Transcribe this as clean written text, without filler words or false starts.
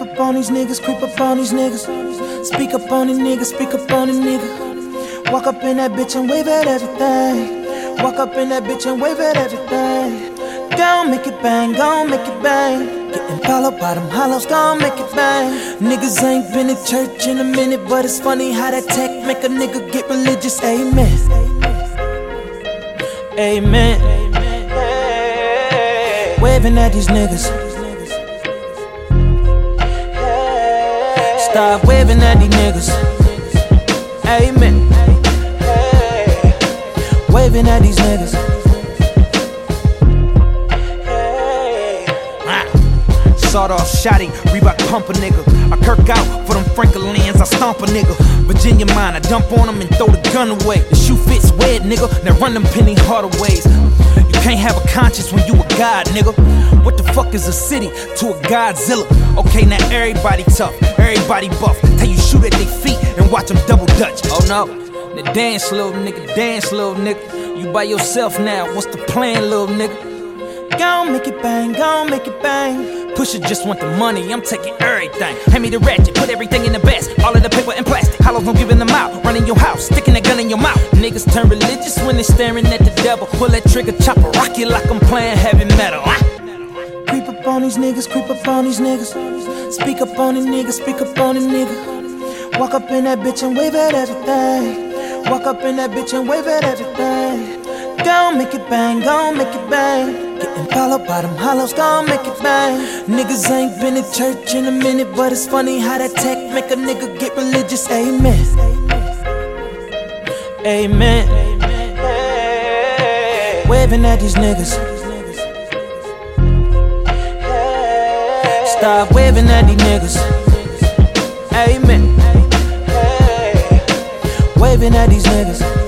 up on these niggas, creep up on these niggas. Speak up on these niggas, speak up on these niggas. Walk up in that bitch and wave at everything. Walk up in that bitch and wave at everything. Gon' make it bang, gon' make it bang. Getting followed by them hollows, gon' make it bang. Niggas ain't been in church in a minute, but it's funny how that tech make a nigga get religious. Amen. Amen. Waving at these niggas. Stop waving at these niggas. Amen. Waving at these niggas. Sawed off shotty, Reebok pump a nigga. I kirk out for them Franklins, I stomp a nigga. Virginia mine, I dump on them and throw the gun away. The shoe fits wet, nigga, now run them Penny Hardaways. You can't have a conscience when you a god, nigga. What the fuck is a city to a Godzilla? Okay, now everybody tough, everybody buff. Tell you shoot at their feet and watch them double dutch. Oh no, now dance little nigga, dance little nigga. You by yourself now, what's the plan little nigga? Gon' make it bang, gon' make it bang. Pusher just want the money, I'm taking everything. Hand me the ratchet, put everything in the basket. All of the paper and plastic, hollows no giving them out. Run in your house, sticking that gun in your mouth. Niggas turn religious when they staring at the devil. Pull that trigger, chopper, rock you like I'm playing heavy metal. Creep up on these niggas, creep up on these niggas. Speak up on these niggas, speak up on these niggas. Walk up in that bitch and wave at everything. Walk up in that bitch and wave at everything. Gon' make it bang, gon' make it bang. Getting followed by them hollows, gon' make it bang. Niggas ain't been in church in a minute, but it's funny how that tech make a nigga get religious. Amen. Amen. Waving at these niggas. Stop waving at these niggas. Amen. Waving at these niggas.